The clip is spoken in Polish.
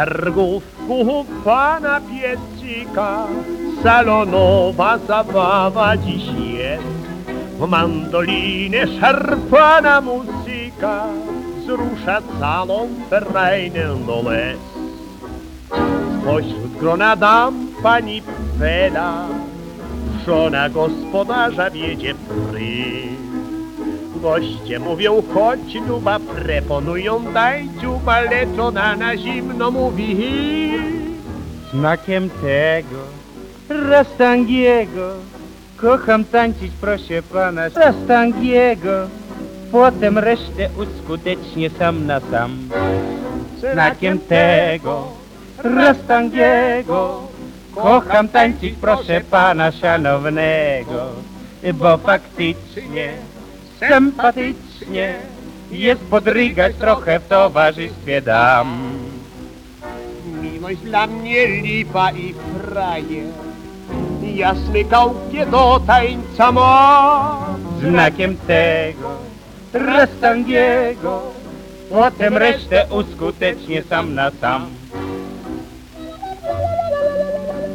targówku pana Piecika salonowa zabawa dziś jest. W mandolinie szarpana muzyka wzrusza całą ferajnę do łez. Pośród grona dam pani Fela, żona gospodarza wiedzie pry. Goście mówią chodź luba, preponują daj dziuba, lecz ona na zimno mówi. Smakiem tego Rastangiego kocham tańczyć, proszę pana, Rastangiego. Potem resztę uskutecznie sam na sam. Znakiem tego Rastangiego kocham tańczyć, proszę pana szanownego, bo faktycznie sympatycznie jest podrygać trochę w towarzystwie dam. Miłość dla mnie lipa i frajer, ja smykałkie do tańca mam. Znakiem tego Rastangiego potem resztę uskutecznie sam na sam.